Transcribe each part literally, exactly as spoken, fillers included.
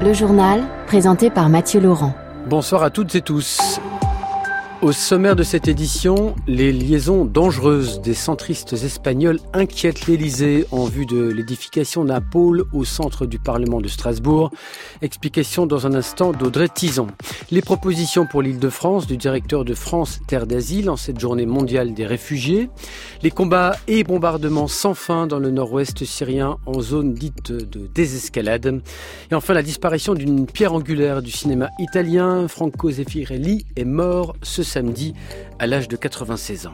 Le journal, présenté par Mathieu Laurent. Bonsoir à toutes et tous. Au sommaire de cette édition, les liaisons dangereuses des centristes espagnols inquiètent l'Élysée en vue de l'édification d'un pôle au centre du Parlement de Strasbourg. Explication dans un instant d'Audrey Tizon. Les propositions pour l'Île-de-France du directeur de France Terre d'Asile en cette journée mondiale des réfugiés. Les combats et bombardements sans fin dans le nord-ouest syrien en zone dite de désescalade. Et enfin la disparition d'une pierre angulaire du cinéma italien. Franco Zeffirelli est mort ce samedi à l'âge de quatre-vingt-seize ans.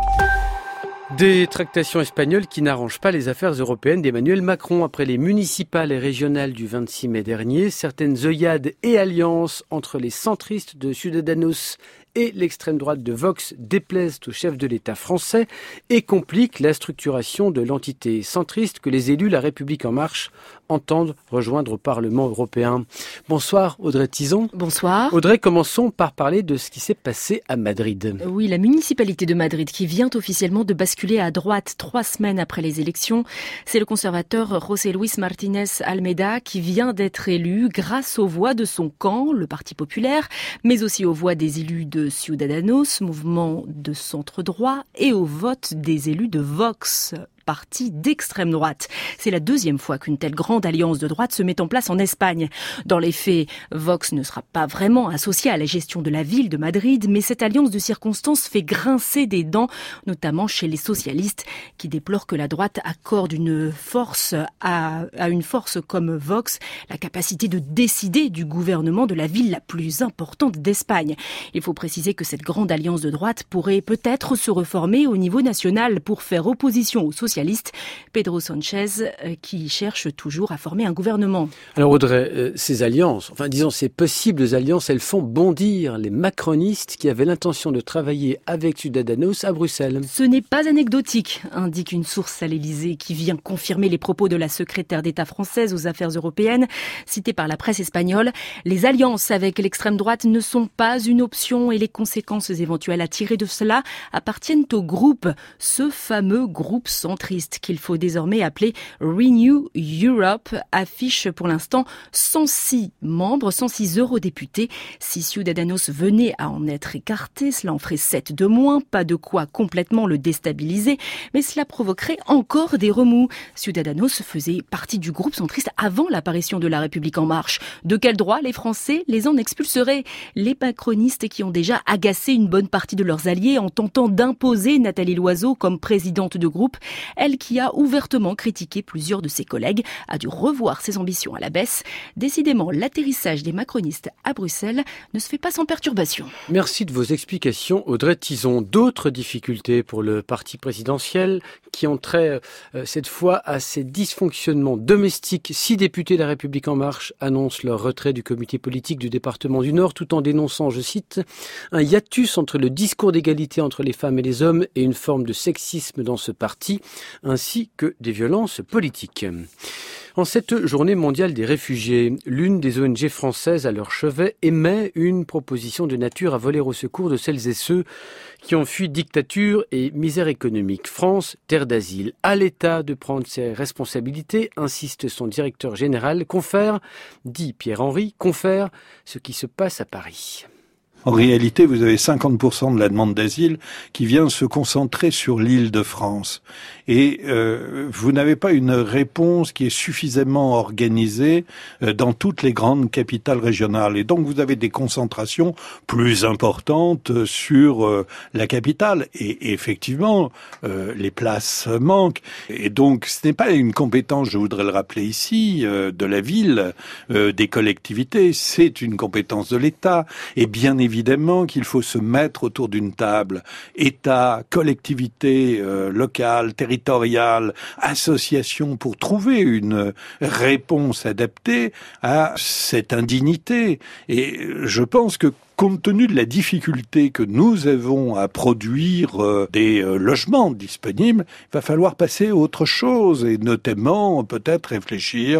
Des tractations espagnoles qui n'arrangent pas les affaires européennes d'Emmanuel Macron après les municipales et régionales du vingt-six mai dernier. Certaines œillades et alliances entre les centristes de Ciudadanos et l'extrême droite de Vox déplaisent au chef de l'État français et compliquent la structuration de l'entité centriste que les élus La République En Marche entendent rejoindre au Parlement européen. Bonsoir Audrey Tizon. Bonsoir. Audrey, commençons par parler de ce qui s'est passé à Madrid. Oui, la municipalité de Madrid qui vient officiellement de basculer à droite trois semaines après les élections. C'est le conservateur José Luis Martínez Almeida qui vient d'être élu grâce aux voix de son camp, le Parti populaire, mais aussi aux voix des élus de Ciudadanos, mouvement de centre-droit, et au vote des élus de Vox, parti d'extrême droite. C'est la deuxième fois qu'une telle grande alliance de droite se met en place en Espagne. Dans les faits, Vox ne sera pas vraiment associé à la gestion de la ville de Madrid, mais cette alliance de circonstances fait grincer des dents, notamment chez les socialistes, qui déplorent que la droite accorde une force à, à une force comme Vox la capacité de décider du gouvernement de la ville la plus importante d'Espagne. Il faut préciser que cette grande alliance de droite pourrait peut-être se reformer au niveau national pour faire opposition aux socialistes Pedro Sánchez, qui cherche toujours à former un gouvernement. Alors Audrey, euh, ces alliances, enfin disons ces possibles alliances, elles font bondir les macronistes qui avaient l'intention de travailler avec Ciudadanos à Bruxelles. Ce n'est pas anecdotique, indique une source à l'Élysée qui vient confirmer les propos de la secrétaire d'État française aux affaires européennes, citée par la presse espagnole. Les alliances avec l'extrême droite ne sont pas une option et les conséquences éventuelles à tirer de cela appartiennent au groupe, ce fameux groupe centriste qu'il faut désormais appeler Renew Europe, affiche pour l'instant cent six membres, cent six eurodéputés. Si Ciudadanos venait à en être écarté, cela en ferait sept de moins, pas de quoi complètement le déstabiliser, mais cela provoquerait encore des remous. Ciudadanos faisait partie du groupe centriste avant l'apparition de La République En Marche. De quel droit les Français les en expulseraient? Les macronistes qui ont déjà agacé une bonne partie de leurs alliés en tentant d'imposer Nathalie Loiseau comme présidente de groupe, elle qui a ouvertement critiqué plusieurs de ses collègues, a dû revoir ses ambitions à la baisse. Décidément, l'atterrissage des macronistes à Bruxelles ne se fait pas sans perturbation. Merci de vos explications, Audrey Tizon. D'autres difficultés pour le parti présidentiel qui ont trait euh, cette fois à ces dysfonctionnements domestiques. Six députés de La République En Marche annoncent leur retrait du comité politique du département du Nord tout en dénonçant, je cite, un hiatus entre le discours d'égalité entre les femmes et les hommes et une forme de sexisme dans ce parti, ainsi que des violences politiques. En cette journée mondiale des réfugiés, l'une des O N G françaises à leur chevet émet une proposition de nature à voler au secours de celles et ceux qui ont fui dictature et misère économique. France, terre d'asile, à l'État de prendre ses responsabilités, insiste son directeur général, confère, dit Pierre-Henry, confère ce qui se passe à Paris. En réalité, vous avez cinquante pour cent de la demande d'asile qui vient se concentrer sur l'Île-de-France. Et euh, vous n'avez pas une réponse qui est suffisamment organisée euh, dans toutes les grandes capitales régionales. Et donc, vous avez des concentrations plus importantes sur euh, la capitale. Et, et effectivement, euh, les places manquent. Et donc, ce n'est pas une compétence, je voudrais le rappeler ici, euh, de la ville, euh, des collectivités. C'est une compétence de l'État. Et bien évidemment, Évidemment qu'il faut se mettre autour d'une table, État, collectivités euh, locales, territoriales, associations, pour trouver une réponse adaptée à cette indignité. Et je pense que compte tenu de la difficulté que nous avons à produire euh, des euh, logements disponibles, il va falloir passer à autre chose et notamment peut-être réfléchir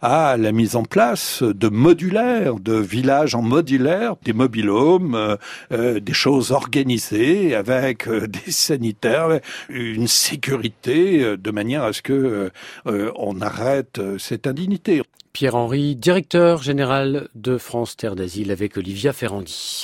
à la mise en place de modulaires, de villages en modulaire, des mobil-homes, euh, euh, des choses organisées avec euh, des sanitaires, une sécurité euh, de manière à ce que euh, euh, on arrête euh, cette indignité. Pierre Henry, directeur général de France Terre d'Asile, avec Olivia Ferrandi.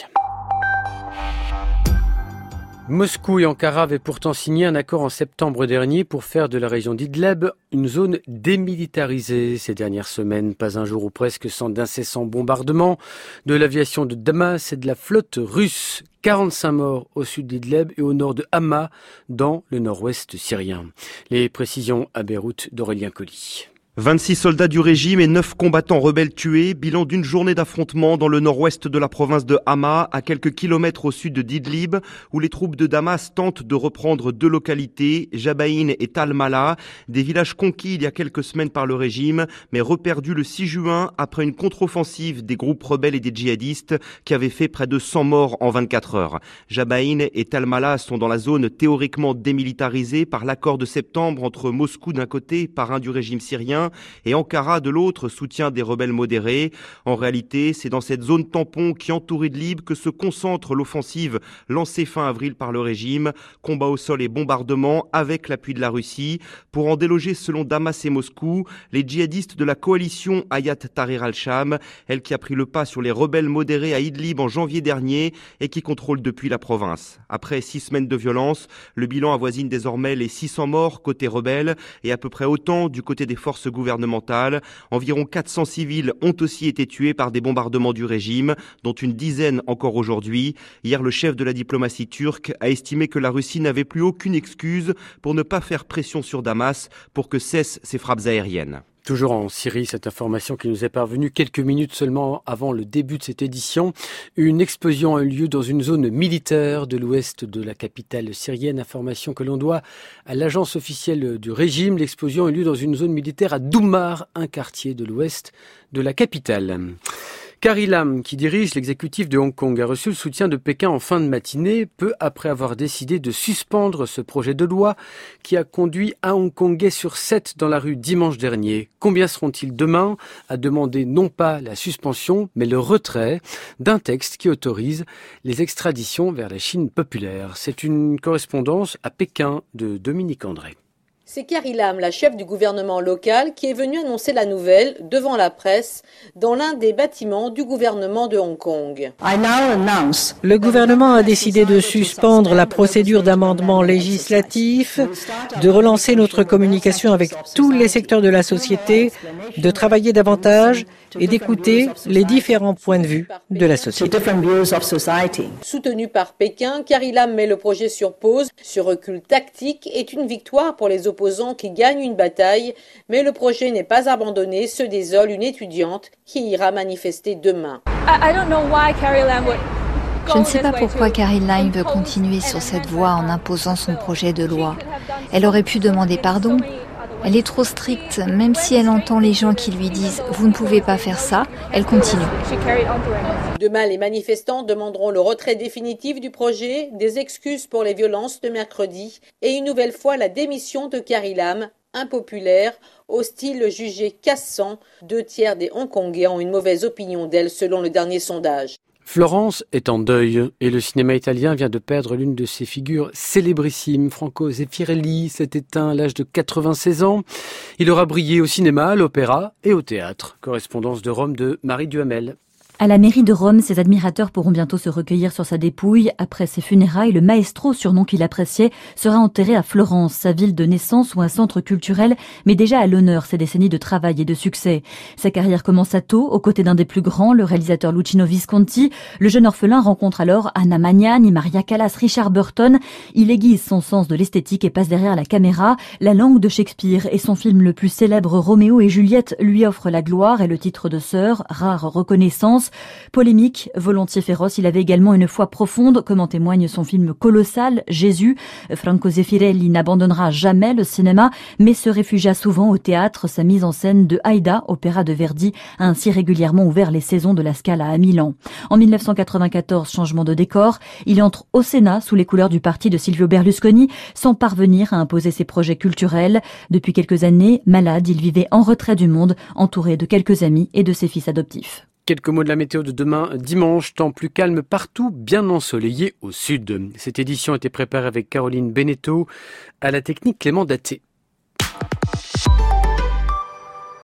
Moscou et Ankara avaient pourtant signé un accord en septembre dernier pour faire de la région d'Idlib une zone démilitarisée. Ces dernières semaines, pas un jour ou presque sans d'incessants bombardements de l'aviation de Damas et de la flotte russe. quarante-cinq morts au sud d'Idlib et au nord de Hama, dans le nord-ouest syrien. Les précisions à Beyrouth d'Aurélien Colli. vingt-six soldats du régime et neuf combattants rebelles tués, bilan d'une journée d'affrontement dans le nord-ouest de la province de Hama, à quelques kilomètres au sud d'Idlib, où les troupes de Damas tentent de reprendre deux localités, Jabaïn et Tal Mala, des villages conquis il y a quelques semaines par le régime, mais reperdus le six juin après une contre-offensive des groupes rebelles et des djihadistes qui avaient fait près de cent morts en vingt-quatre heures. Jabaïn et Tal Mala sont dans la zone théoriquement démilitarisée par l'accord de septembre entre Moscou d'un côté, parrain du régime syrien, et Ankara de l'autre, soutien des rebelles modérés. En réalité, c'est dans cette zone tampon qui entoure Idlib que se concentre l'offensive lancée fin avril par le régime. Combat au sol et bombardements avec l'appui de la Russie. Pour en déloger, selon Damas et Moscou, les djihadistes de la coalition Hayat Tahrir al-Sham, elle qui a pris le pas sur les rebelles modérés à Idlib en janvier dernier et qui contrôle depuis la province. Après six semaines de violence, le bilan avoisine désormais les six cents morts côté rebelles et à peu près autant du côté des forces gouvernementales. Environ quatre cents civils ont aussi été tués par des bombardements du régime, dont une dizaine encore aujourd'hui. Hier, le chef de la diplomatie turque a estimé que la Russie n'avait plus aucune excuse pour ne pas faire pression sur Damas pour que cessent ses frappes aériennes. Toujours en Syrie, cette information qui nous est parvenue quelques minutes seulement avant le début de cette édition. Une explosion a eu lieu dans une zone militaire de l'ouest de la capitale syrienne. Information que l'on doit à l'agence officielle du régime. L'explosion a eu lieu dans une zone militaire à Doumar, un quartier de l'ouest de la capitale. Carrie Lam, qui dirige l'exécutif de Hong Kong, a reçu le soutien de Pékin en fin de matinée, peu après avoir décidé de suspendre ce projet de loi qui a conduit un Hongkongais sur sept dans la rue dimanche dernier. Combien seront-ils demain à demander non pas la suspension, mais le retrait d'un texte qui autorise les extraditions vers la Chine populaire? C'est une correspondance à Pékin de Dominique André. C'est Carrie Lam, la chef du gouvernement local, qui est venue annoncer la nouvelle devant la presse dans l'un des bâtiments du gouvernement de Hong Kong. Le gouvernement a décidé de suspendre la procédure d'amendement législatif, de relancer notre communication avec tous les secteurs de la société, de travailler davantage et d'écouter les différents points de vue de la société. Soutenu par Pékin, Carrie Lam met le projet sur pause. Ce recul tactique est une victoire pour les opposants qui gagnent une bataille, mais le projet n'est pas abandonné, se désole une étudiante qui ira manifester demain. Je ne sais pas pourquoi Carrie Lam veut continuer sur cette voie en imposant son projet de loi. Elle aurait pu demander pardon. Elle est trop stricte, même si elle entend les gens qui lui disent « vous ne pouvez pas faire ça », elle continue. Demain, les manifestants demanderont le retrait définitif du projet, des excuses pour les violences de mercredi et une nouvelle fois la démission de Carrie Lam, impopulaire, hostile, jugée cassant. Deux tiers des Hongkongais ont une mauvaise opinion d'elle selon le dernier sondage. Florence est en deuil et le cinéma italien vient de perdre l'une de ses figures célébrissimes. Franco Zeffirelli s'est éteint à l'âge de quatre-vingt-seize ans. Il aura brillé au cinéma, à l'opéra et au théâtre. Correspondance de Rome de Marie Duhamel. À la mairie de Rome, ses admirateurs pourront bientôt se recueillir sur sa dépouille. Après ses funérailles, le maestro, surnom qu'il appréciait, sera enterré à Florence, sa ville de naissance ou un centre culturel, mais déjà à l'honneur ses décennies de travail et de succès. Sa carrière commence à tôt, aux côtés d'un des plus grands, le réalisateur Luchino Visconti. Le jeune orphelin rencontre alors Anna Magnani, Maria Callas, Richard Burton. Il aiguise son sens de l'esthétique et passe derrière la caméra. La langue de Shakespeare et son film le plus célèbre, Roméo et Juliette, lui offrent la gloire et le titre de sœur, rare reconnaissance. Polémique, volontiers féroce, il avait également une foi profonde, comme en témoigne son film colossal, Jésus. Franco Zeffirelli n'abandonnera jamais le cinéma, mais se réfugia souvent au théâtre. Sa mise en scène de Aïda, opéra de Verdi, a ainsi régulièrement ouvert les saisons de la Scala à Milan. En mille neuf cent quatre-vingt-quatorze, changement de décor, il entre au Sénat sous les couleurs du parti de Silvio Berlusconi, sans parvenir à imposer ses projets culturels. Depuis quelques années, malade, il vivait en retrait du monde, entouré de quelques amis et de ses fils adoptifs. Quelques mots de la météo de demain, dimanche, temps plus calme partout, bien ensoleillé au sud. Cette édition a été préparée avec Caroline Beneteau, à la technique Clément Daté.